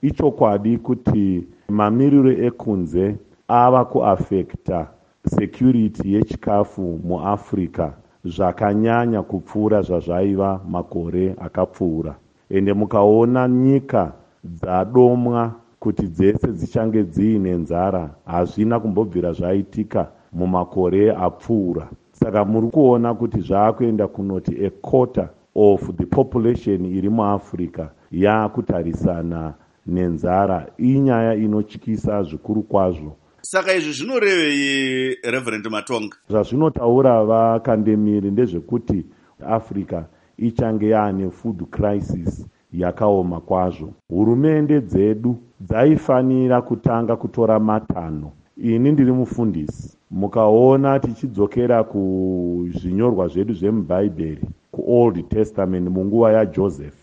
Ichokwadi kuti mamiriro ekunze ava kuafekta security yechikafu muAfrica zvakanyanya kupfuura zvazvaiva makore akapfuura. Ende mukaona nyika dzadomwa kuti dzese dzichange dziine nzara hazvina kumbobvira zvaitika mumakore apfuura. Saka muri kuona kuti zvaakuenda kunoti a quarter of the population iri muAfrica yaakutarisana nenzara. Inyaya inotyisa zvikuru kwazvo. Saka izvi zvinorevei Reverend Matonga? Zvazvinotaura vakandemiri ndezvekuti Africa ichange yaane food crisis yakaoma kwazvo. Hurumende dzedu dzaifanira kutanga kutora matanho. Ini ndiri mufundisi. Mukaona tichidzokera kuzvinyorwa zvedu zvemubhaibheri, kuOld Testament munguva yaJoseph,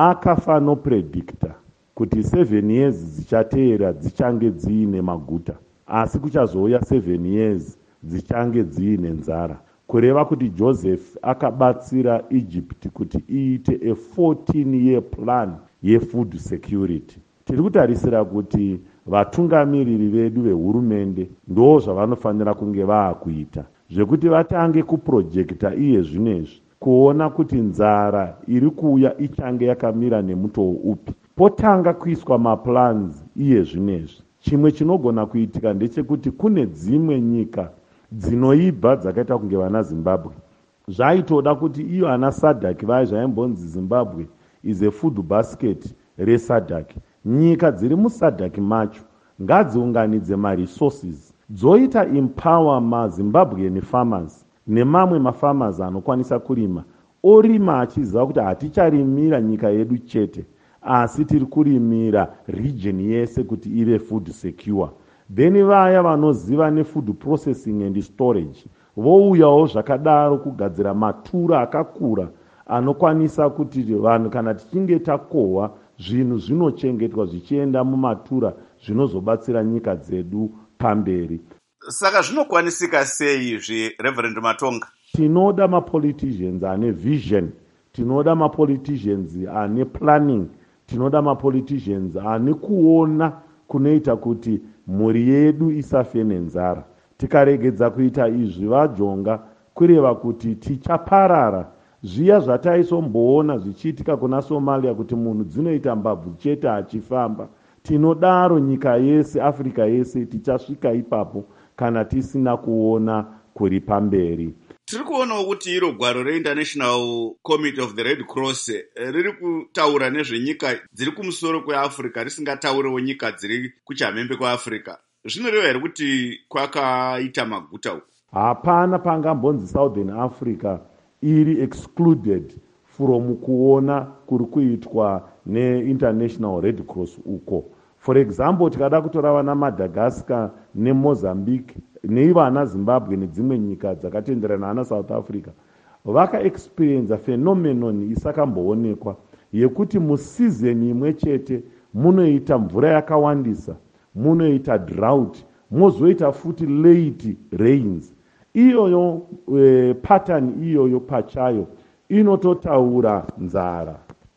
akafanopredicta kuti 7 years dzichateera dzichange dziine maguta, asi kuchazouya 7 years dzichange dziine nzara. Kureva kuti Joseph akabatsira Egypt kuti iite a 14-year plan yefood security. Tiri kutarisira kuti vatungamiriri vedu vehurumende ndo zvavanofanira kunge vaakuita, zvekuti vatange kuprojekta iye zvinezvi kuona kuti nzara iri kuuya ichange yakamira nemutoo upi, potanga kuiswa maplans iye zvinezvi. Chimwe chinogona kuitika ndechekuti kune dzimwe nyika dzinoibva dzakaita kunge vana Zimbabwe. Zvaitoda kuti iyo ana SADC vaya zvaimbonzi Zimbabwe is a food basket reSADC. Nyika dziri muSADC macho ngadziunganidze maresources dzoita empower maZimbabwean farmers nemamwe mafarmers anokwanisa kurima, orima achiziva kuti haticharimira nyika yedu chete, asi tiri kurimira region yese kuti ive food secure. Then vaya vanoziva nefood processing and storage vouyawo zvakadaro kugadzira matura akakura anokwanisa kuti vanhu kana tichinge takohwa zvinhu zvinochengetwa zvichienda mumatura zvinozobatsira nyika dzedu pamberi. Saka zvinokwanisika sei izvi, Reverend Matonga? Tinoda mapoliticians ane vision, tinoda mapoliticians ane planning, tinoda mapoliticians ane kuona kunoita kuti mhuri yedu isafe nenzara. Tikaregedza kuita izvi vajonga kureva kuti tichaparara. Zviya zvataisomboona zvichiitika kuna Somalia kuti munhu dzinoita mbabvu chete achifamba, tinodaro nyika yese, Africa yese tichasvika ipapo kana tisina kuona kuri pamberi. Tiri kuonawo kuti iro gwaro reInternational Committee of the Red Cross riri kutaura nezvenyika dziri kumusoro kweAfrica risingatauriwo nyika dziri kuchamhembe kweAfrica. Zvinoreva here kuti kwakaita maguta uku? Hapana pangambonzi Southern Africa iri excluded from kuona kuri kuitwa neInternational Red Cross uko. For example, tikada kutora vana Madagascar neMozambique neivana Zimbabwe nedzimwe nyika dzakatenderana na South Africa, vaka-experience phenomenon isakamboonekwa yekuti musizeni imwe chete munoita mvura yakawandisa, munoita drought, mozoita futi late rains. Iyoyo pattern iyoyo pachayo inototaura nzara.